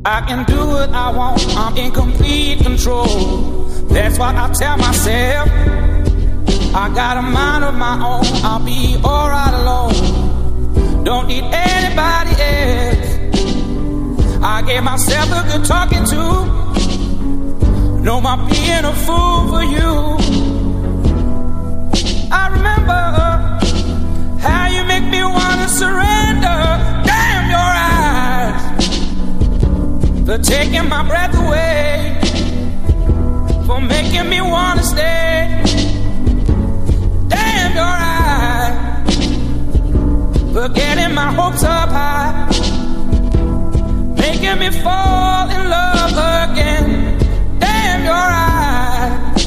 I can do what I want, I'm in complete control. That's what I tell myself. I got a mind of my own, I'll be alright alone. Don't need anybody else. I gave myself a good talking to. No more being a fool for you. I remember how you make me wanna surrender. Damn your eyes, for taking my breath away, for making me wanna stay. Damn your eyes, for getting my hopes up high, making me fall in love again. Damn your eyes,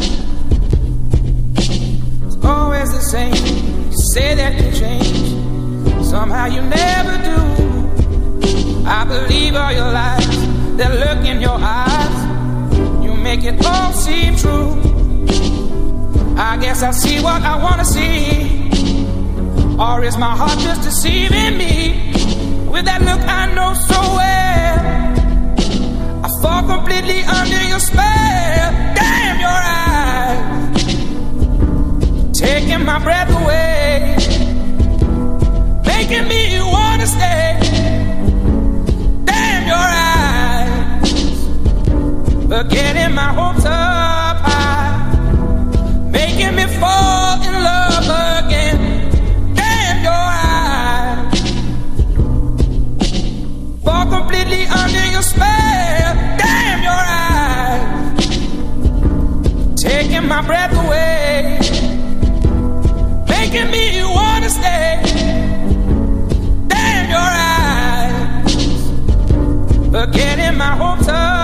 it's always the same. You say that you change, somehow you never do. I believe all your lies, that look in your eyes, you make it all seem true. I guess I see what I wanna see, or is my heart just deceiving me? With that look I know so well, I fall completely under your spell. Damn your eyes, taking my breath away, making me wanna stay. Damn your eyes, forgetting my hopes up high, making me fall in love again. Damn your eyes, fall completely under your spell. Damn your eyes, taking my breath away, making me wanna stay. Damn your eyes, forgetting my hopes up.